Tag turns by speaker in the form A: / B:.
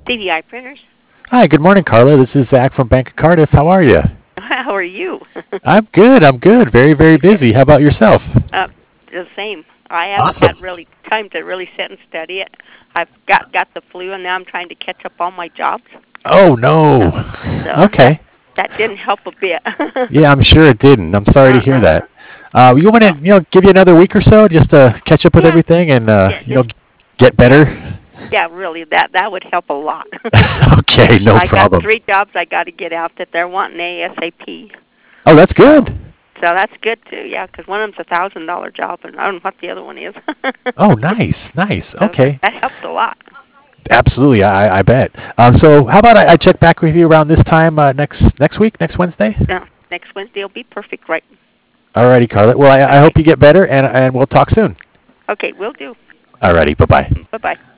A: CVI printers.
B: Hi, good morning, Carla. This is Zach from Bank of Cardiff. How are you?
A: How are you?
B: I'm good. I'm good. Very, very busy. How about yourself?
A: uh, the same. I haven't
B: Awesome.
A: had really time to really sit and study it. I've got the flu, and now I'm trying to catch up all my jobs.
B: Oh, no.
A: So
B: Okay.
A: that didn't help a bit.
B: Yeah, I'm sure it didn't. I'm sorry to hear
A: Uh-uh.
B: that. You want to,
A: Well,
B: give you another week or so just to catch up with
A: yeah,
B: everything and,
A: yeah, just
B: get
A: yeah,
B: better?
A: yeah. Really, that would help a lot.
B: Okay, no
A: I got
B: problem.
A: 3 jobs I got to get out that they're wanting ASAP.
B: Oh, that's
A: So
B: good.
A: that's good too. Yeah, because one of them's $1,000 job, and I don't know what the other one is.
B: Oh, nice, nice.
A: So
B: Okay.
A: that helps a lot.
B: Absolutely, I bet. So how about I check back with you around this time next week, next Wednesday?
A: Next Wednesday will be perfect, right?
B: Alrighty, Carla. Well, I
A: Okay.
B: hope you get better, and we'll talk soon.
A: Okay, will do.
B: Alrighty, bye bye.
A: Bye-bye.